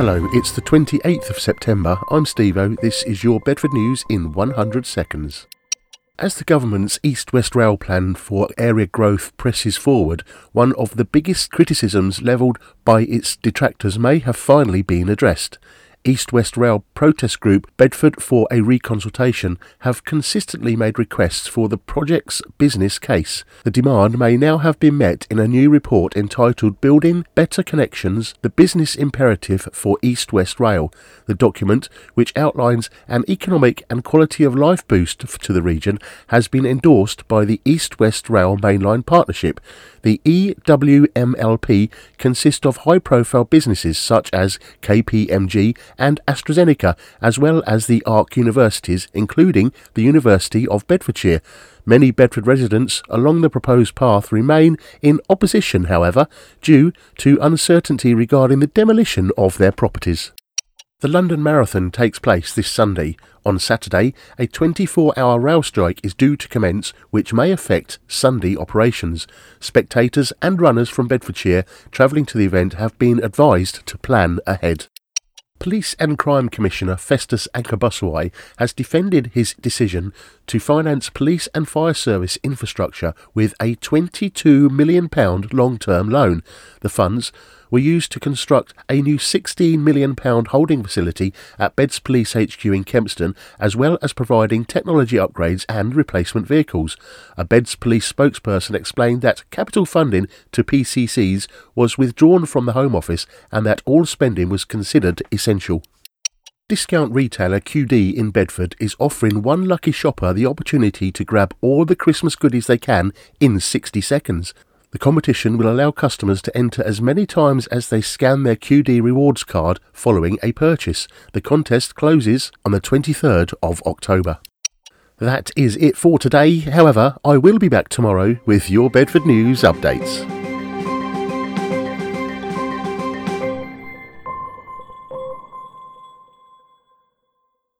Hello, it's the 28th of September. I'm Steve-O. This is your Bedford News in 100 seconds. As the government's East-West Rail plan for area growth presses forward, one of the biggest criticisms levelled by its detractors may have finally been addressed. East-West Rail protest group Bedford for a Reconsultation have consistently made requests for the project's business case. The demand may now have been met in a new report entitled Building Better Connections, the Business Imperative for East-West Rail. The document, which outlines an economic and quality of life boost to the region, has been endorsed by the East-West Rail Mainline Partnership. The EWMLP consists of high-profile businesses such as KPMG and AstraZeneca, as well as the ARC universities, including the University of Bedfordshire. Many Bedford residents along the proposed path remain in opposition, however, due to uncertainty regarding the demolition of their properties. The London Marathon takes place this Sunday. On Saturday, a 24-hour rail strike is due to commence, which may affect Sunday operations. Spectators and runners from Bedfordshire travelling to the event have been advised to plan ahead. Police and Crime Commissioner Festus Ankabuswai has defended his decision to finance police and fire service infrastructure with a £22 million long-term loan. The funds were used to construct a new £16 million holding facility at Beds Police HQ in Kempston, as well as providing technology upgrades and replacement vehicles. A Beds Police spokesperson explained that capital funding to PCCs was withdrawn from the Home Office and that all spending was considered essential. Discount retailer QD in Bedford is offering one lucky shopper the opportunity to grab all the Christmas goodies they can in 60 seconds. The competition will allow customers to enter as many times as they scan their QD rewards card following a purchase. The contest closes on the 23rd of October. That is it for today. However, I will be back tomorrow with your Bedford News updates.